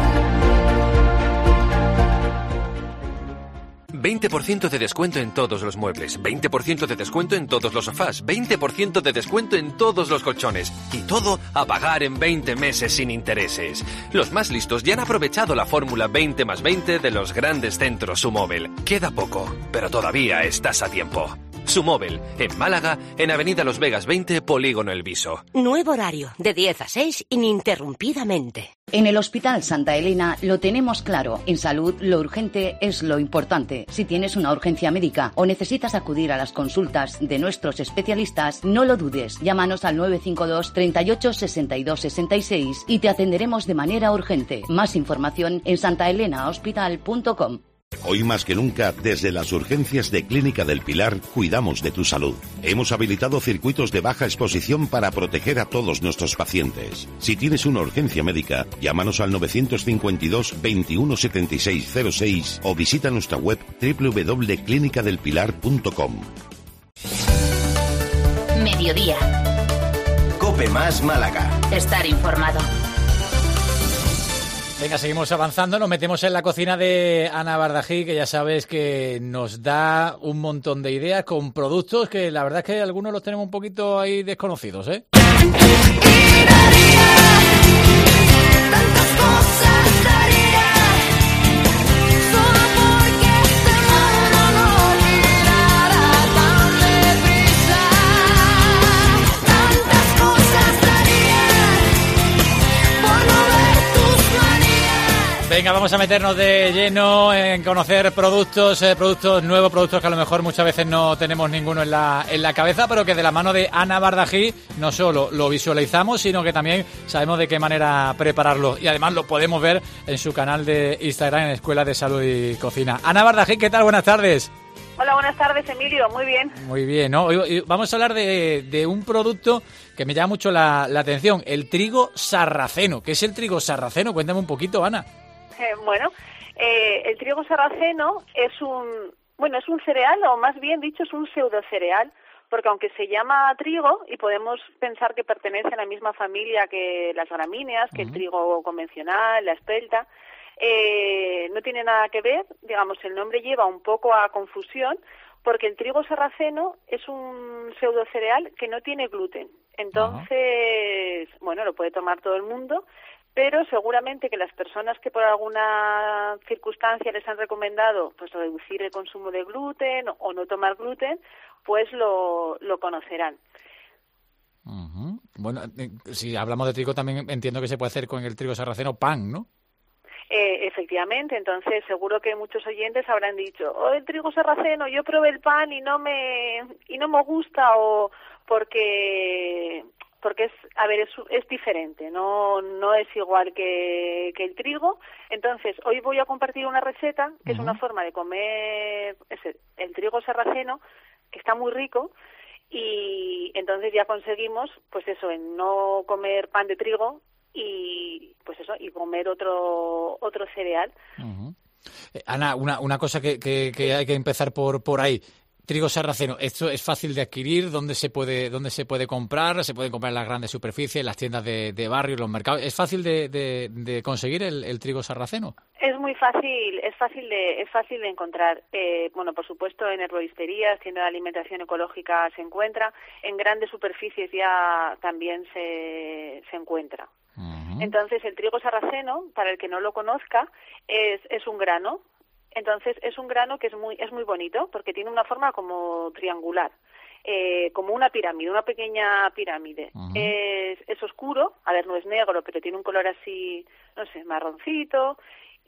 20% de descuento en todos los muebles, 20% de descuento en todos los sofás, 20% de descuento en todos los colchones. Y todo a pagar en 20 meses sin intereses. Los más listos ya han aprovechado la fórmula 20+20 de los grandes centros Sumóvel. Queda poco, pero todavía estás a tiempo. Sumóvel, en Málaga, en Avenida Los Vegas 20, Polígono El Viso. Nuevo horario, de 10 a 6, ininterrumpidamente. En el Hospital Santa Elena lo tenemos claro. En salud, lo urgente es lo importante. Si tienes una urgencia médica o necesitas acudir a las consultas de nuestros especialistas, no lo dudes. Llámanos al 952 38 62 66 y te atenderemos de manera urgente. Más información en santaelenahospital.com. Hoy más que nunca, desde las urgencias de Clínica del Pilar, cuidamos de tu salud. Hemos habilitado circuitos de baja exposición para proteger a todos nuestros pacientes. Si tienes una urgencia médica, llámanos al 952 21 76 06 o visita nuestra web www.clinicadelpilar.com. Mediodía. Cope Más Málaga. Estar informado. Venga, seguimos avanzando, nos metemos en la cocina de Ana Bardají, que ya sabes que nos da un montón de ideas con productos que la verdad es que algunos los tenemos un poquito ahí desconocidos, ¿eh? Venga, vamos a meternos de lleno en conocer productos nuevos, productos que a lo mejor muchas veces no tenemos ninguno en la cabeza, pero que de la mano de Ana Bardají no solo lo visualizamos, sino que también sabemos de qué manera prepararlo. Y además lo podemos ver en su canal de Instagram, en Escuela de Salud y Cocina. Ana Bardají, ¿qué tal? Buenas tardes. Hola, buenas tardes, Emilio. Muy bien. Muy bien, ¿no? Hoy vamos a hablar de un producto que me llama mucho la atención, el trigo sarraceno. ¿Qué es el trigo sarraceno? Cuéntame un poquito, Ana. El trigo sarraceno es un cereal, o más bien dicho es un pseudocereal, porque aunque se llama trigo y podemos pensar que pertenece a la misma familia que las gramíneas, que el trigo convencional, la espelta, no tiene nada que ver. Digamos, el nombre lleva un poco a confusión, porque el trigo sarraceno es un pseudocereal que no tiene gluten. Entonces, lo puede tomar todo el mundo, pero seguramente que las personas que por alguna circunstancia les han recomendado pues reducir el consumo de gluten o no tomar gluten, pues lo conocerán. Bueno, si hablamos de trigo también entiendo que se puede hacer con el trigo sarraceno pan, ¿no? Efectivamente, entonces seguro que muchos oyentes habrán dicho, el trigo sarraceno, yo probé el pan y no me gusta, o porque es diferente, no es igual que el trigo. Entonces, hoy voy a compartir una receta que es una forma de comer el trigo sarraceno, que está muy rico, y entonces ya conseguimos, pues eso, en no comer pan de trigo y pues eso, y comer otro cereal. Ana, una cosa que hay que empezar por ahí. Trigo sarraceno, ¿esto es fácil de adquirir? ¿Dónde se puede comprar? ¿Se puede comprar en las grandes superficies, en las tiendas de barrio, en los mercados? ¿Es fácil de conseguir el trigo sarraceno? Es muy fácil, es fácil de encontrar. Por supuesto, en herboristerías, tiendas de alimentación ecológica se encuentra. En grandes superficies ya también se encuentra. Entonces, el trigo sarraceno, para el que no lo conozca, es un grano. Entonces es un grano que es muy bonito, porque tiene una forma como triangular, como una pirámide, una pequeña pirámide. Es oscuro, no es negro, pero tiene un color así, marroncito,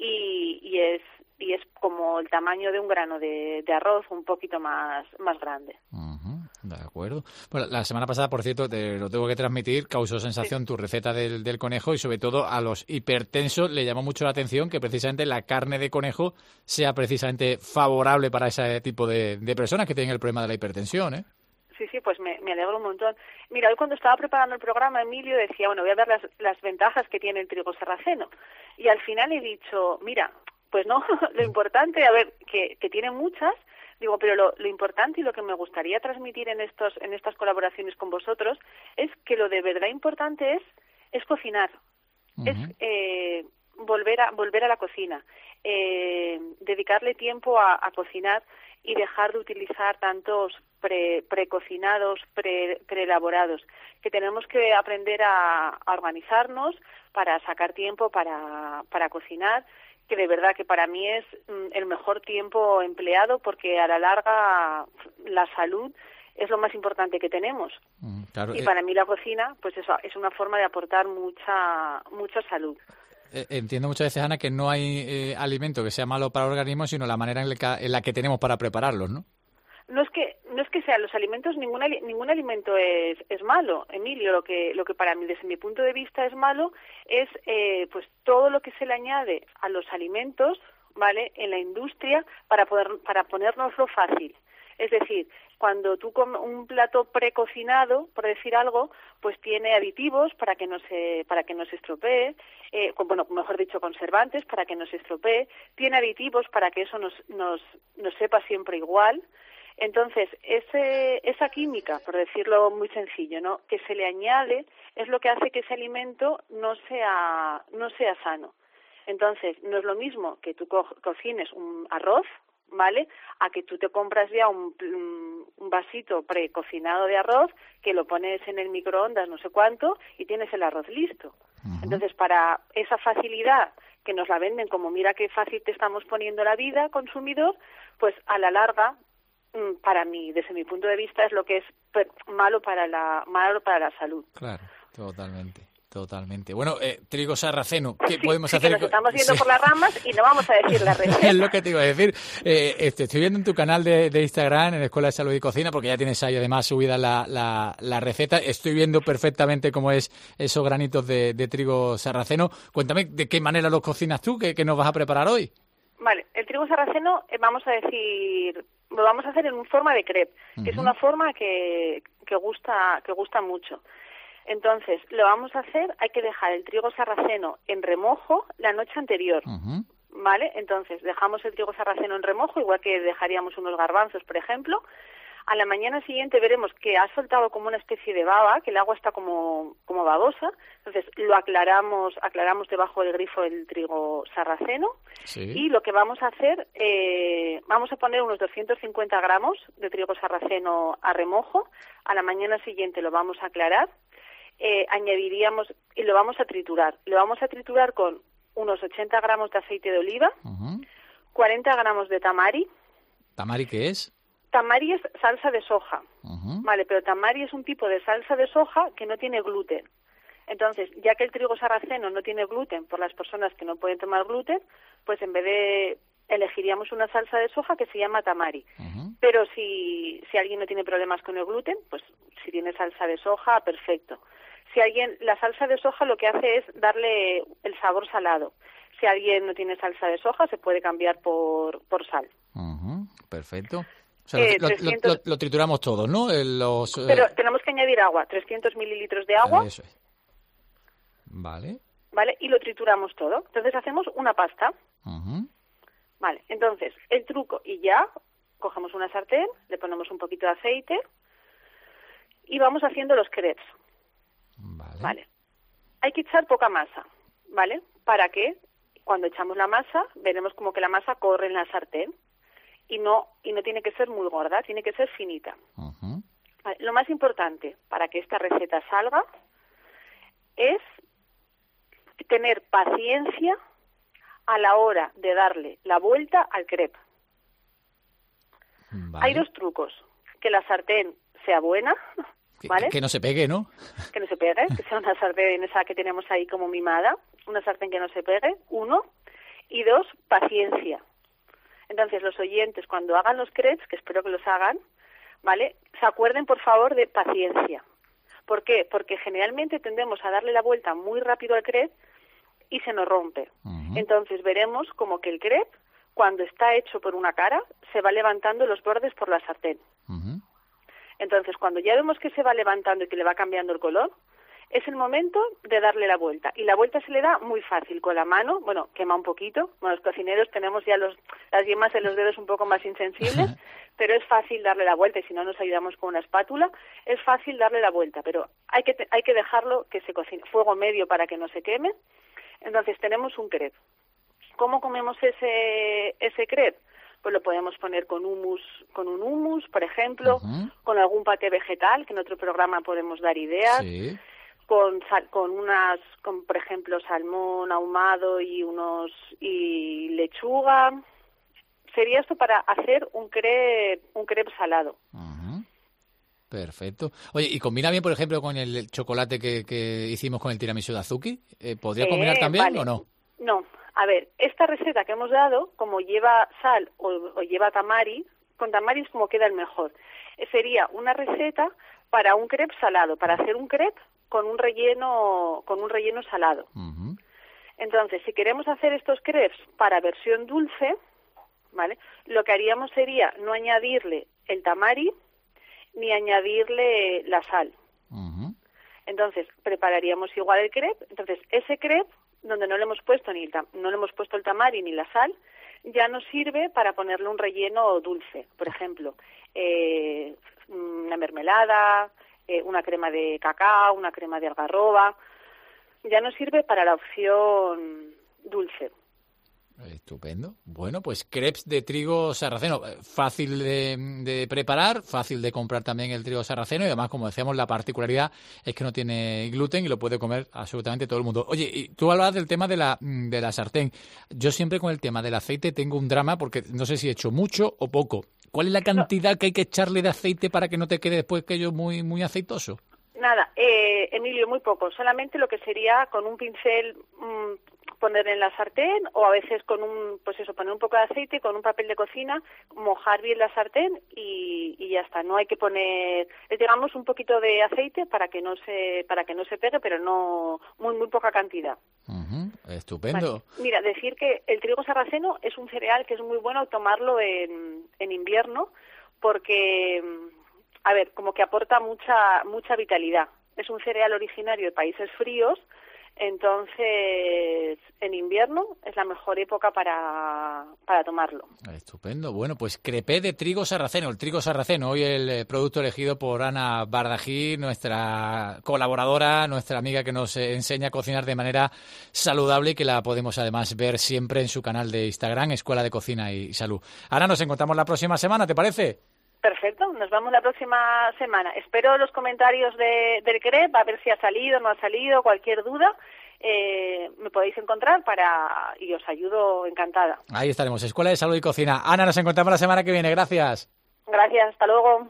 y es como el tamaño de un grano de arroz, un poquito más grande. De acuerdo. Bueno, la semana pasada, por cierto, te lo tengo que transmitir, causó sensación tu receta del conejo, y sobre todo a los hipertensos le llamó mucho la atención que precisamente la carne de conejo sea precisamente favorable para ese tipo de personas que tienen el problema de la hipertensión, ¿eh? Sí, pues me alegro un montón. Mira, hoy cuando estaba preparando el programa, Emilio decía, voy a ver las ventajas que tiene el trigo sarraceno. Y al final he dicho, mira, pues no, lo importante, que tiene muchas. Digo, pero lo importante y lo que me gustaría transmitir en estas colaboraciones con vosotros es que lo de verdad importante es cocinar, es volver a la cocina, dedicarle tiempo a cocinar y dejar de utilizar tantos precocinados, preelaborados, que tenemos que aprender a organizarnos para sacar tiempo para cocinar, que de verdad que para mí es el mejor tiempo empleado, porque a la larga la salud es lo más importante que tenemos. Claro, y para mí la cocina, pues eso, es una forma de aportar mucha salud. entiendo muchas veces, Ana, que no hay alimento que sea malo para el organismo, sino la manera en la que tenemos para prepararlos, ¿no? No es que sean los alimentos, ningún alimento es malo, Emilio. Lo que para mí, desde mi punto de vista, es malo es pues todo lo que se le añade a los alimentos, ¿vale?, en la industria para ponérnoslo fácil. Es decir, cuando tú comes un plato precocinado, por decir algo, pues tiene aditivos para que no se estropee, mejor dicho, conservantes para que no se estropee, tiene aditivos para que eso nos sepa siempre igual. Entonces, esa química, por decirlo muy sencillo, ¿no?, que se le añade es lo que hace que ese alimento no sea sano. Entonces, no es lo mismo que tú cocines un arroz, ¿vale?, a que tú te compras ya un vasito precocinado de arroz, que lo pones en el microondas no sé cuánto y tienes el arroz listo. Entonces, para esa facilidad que nos la venden como mira qué fácil te estamos poniendo la vida, consumidor, pues a la larga, para mí, desde mi punto de vista, es lo que es malo para la salud. Claro, totalmente. Bueno, trigo sarraceno, ¿qué podemos hacer? Que nos estamos yendo por las ramas y no vamos a decir la receta. Es lo que te iba a decir. Estoy viendo en tu canal de Instagram, en la Escuela de Salud y Cocina, porque ya tienes ahí además subida la receta. Estoy viendo perfectamente cómo es esos granitos de trigo sarraceno. Cuéntame, ¿de qué manera los cocinas tú? ¿Qué nos vas a preparar hoy? Vale, el trigo sarraceno lo vamos a hacer en forma de crepe, que es una forma que gusta mucho. Entonces, lo vamos a hacer, hay que dejar el trigo sarraceno en remojo la noche anterior, ¿vale? Entonces, dejamos el trigo sarraceno en remojo, igual que dejaríamos unos garbanzos, por ejemplo. A la mañana siguiente veremos que ha soltado como una especie de baba, que el agua está como babosa. Entonces, lo aclaramos debajo del grifo del trigo sarraceno. Sí. Y lo que vamos a hacer, vamos a poner unos 250 gramos de trigo sarraceno a remojo. A la mañana siguiente lo vamos a aclarar. Añadiríamos y lo vamos a triturar. Lo vamos a triturar con unos 80 gramos de aceite de oliva, 40 gramos de tamari. ¿Tamari qué es? Tamari es salsa de soja, ¿vale? Pero tamari es un tipo de salsa de soja que no tiene gluten. Entonces, ya que el trigo sarraceno no tiene gluten por las personas que no pueden tomar gluten, pues en vez de elegiríamos una salsa de soja que se llama tamari. Pero si alguien no tiene problemas con el gluten, pues si tiene salsa de soja, perfecto. La salsa de soja lo que hace es darle el sabor salado. Si alguien no tiene salsa de soja, se puede cambiar por sal. Perfecto. O sea, lo trituramos todo, ¿no? Pero tenemos que añadir agua, 300 mililitros de agua. Eso es. Vale, y lo trituramos todo. Entonces hacemos una pasta. Vale, entonces, el truco, y ya, cogemos una sartén, le ponemos un poquito de aceite y vamos haciendo los crepes. Vale. Hay que echar poca masa, ¿vale? Para que cuando echamos la masa, veremos como que la masa corre en la sartén. Y no tiene que ser muy gorda, tiene que ser finita. Vale, lo más importante para que esta receta salga es tener paciencia a la hora de darle la vuelta al crepe. Hay dos trucos: que la sartén sea buena, ¿vale? Que no se pegue, ¿no? Que no se pegue, que sea una sartén esa que tenemos ahí como mimada, una sartén que no se pegue, 1, y 2, paciencia. Entonces, los oyentes, cuando hagan los crepes, que espero que los hagan, ¿vale?, se acuerden, por favor, de paciencia. ¿Por qué? Porque generalmente tendemos a darle la vuelta muy rápido al crepe y se nos rompe. Entonces, veremos como que el crepe, cuando está hecho por una cara, se va levantando los bordes por la sartén. Entonces, cuando ya vemos que se va levantando y que le va cambiando el color, es el momento de darle la vuelta. Y la vuelta se le da muy fácil, con la mano, quema un poquito. Bueno, los cocineros tenemos ya las yemas de los dedos un poco más insensibles, pero es fácil darle la vuelta, y si no nos ayudamos con una espátula, es fácil darle la vuelta, pero hay que dejarlo que se cocine. Fuego medio para que no se queme. Entonces tenemos un crepe. ¿Cómo comemos ese crepe? Pues lo podemos poner con un hummus, por ejemplo, con algún paté vegetal, que en otro programa podemos dar ideas. Sí. Con por ejemplo, salmón ahumado y lechuga. Sería esto para hacer un crepe salado. Perfecto. Oye, ¿y combina bien, por ejemplo, con el chocolate que hicimos con el tiramisú de azuki? ¿Podría combinar también o no? No, a ver, esta receta que hemos dado, como lleva sal o lleva tamari, con tamari es como queda el mejor. Sería una receta para un crepe salado, para hacer un crepe con un relleno salado. Entonces, si queremos hacer estos crepes para versión dulce, ¿vale? Lo que haríamos sería no añadirle el tamari ni añadirle la sal. Entonces, prepararíamos igual el crepe. Entonces, ese crepe, donde no le hemos puesto el tamari ni la sal, ya nos sirve para ponerle un relleno dulce. Por ejemplo, una mermelada, una crema de cacao, una crema de algarroba. Ya nos sirve para la opción dulce. Estupendo. Bueno, pues crepes de trigo sarraceno. Fácil de preparar, fácil de comprar también el trigo sarraceno y además, como decíamos, la particularidad es que no tiene gluten y lo puede comer absolutamente todo el mundo. Oye, y tú hablabas del tema de la sartén. Yo siempre con el tema del aceite tengo un drama porque no sé si he hecho mucho o poco. ¿Cuál es la cantidad que hay que echarle de aceite para que no te quede después aquello muy, muy aceitoso? Nada, Emilio, muy poco. Solamente lo que sería con un pincel poner en la sartén o a veces con poner un poco de aceite con un papel de cocina, mojar bien la sartén y ya está. No hay que poner, digamos, un poquito de aceite para que no se pegue, pero no muy poca cantidad. Estupendo. Vale. Mira, decir que el trigo sarraceno es un cereal que es muy bueno tomarlo en invierno porque, a ver, como que aporta mucha vitalidad. Es un cereal originario de países fríos, entonces en invierno es la mejor época para tomarlo. Estupendo. Bueno, pues crepé de trigo sarraceno. El trigo sarraceno, hoy el producto elegido por Ana Bardají, nuestra colaboradora, nuestra amiga que nos enseña a cocinar de manera saludable y que la podemos además ver siempre en su canal de Instagram, Escuela de Cocina y Salud. Ana, nos encontramos la próxima semana, ¿te parece? Perfecto, nos vemos la próxima semana. Espero los comentarios del crepe, a ver si ha salido, no ha salido, cualquier duda. Me podéis encontrar y os ayudo encantada. Ahí estaremos, Escuela de Salud y Cocina. Ana, nos encontramos la semana que viene, gracias. Gracias, hasta luego.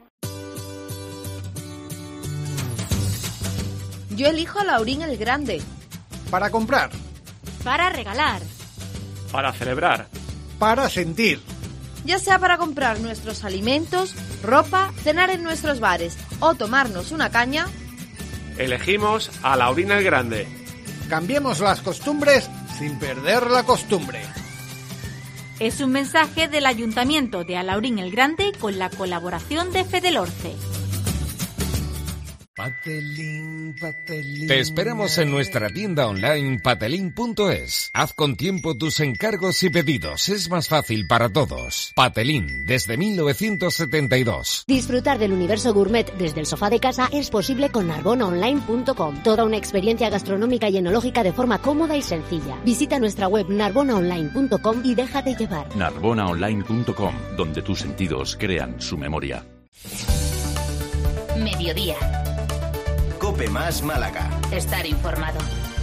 Yo elijo a Laurín el Grande. Para comprar. Para regalar. Para celebrar. Para sentir. Ya sea para comprar nuestros alimentos, ropa, cenar en nuestros bares o tomarnos una caña, elegimos a Laurín el Grande. Cambiemos las costumbres sin perder la costumbre. Es un mensaje del Ayuntamiento de Alaurín el Grande con la colaboración de Fedelorce. Patelín, Patelín. Te esperamos en nuestra tienda online patelín.es. Haz con tiempo tus encargos y pedidos. Es más fácil para todos. Patelín, desde 1972. Disfrutar del universo gourmet desde el sofá de casa es posible con narbonaonline.com. Toda una experiencia gastronómica y enológica de forma cómoda y sencilla. Visita nuestra web narbonaonline.com y déjate llevar. narbonaonline.com, donde tus sentidos crean su memoria. Mediodía. Cope Más Málaga. Estar informado.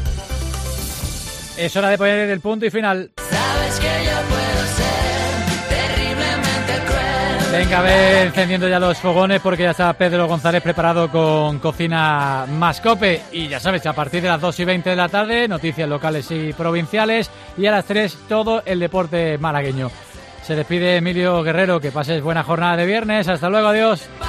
Es hora de poner el punto y final. Sabes que yo puedo ser terriblemente cruel. Venga, a ver, encendiendo ya los fogones porque ya está Pedro González preparado con Cocina Más Cope. Y ya sabes, a partir de las 2:20 de la tarde, noticias locales y provinciales. Y a las 3, todo el deporte malagueño. Se despide Emilio Guerrero, que pases buena jornada de viernes. Hasta luego, adiós.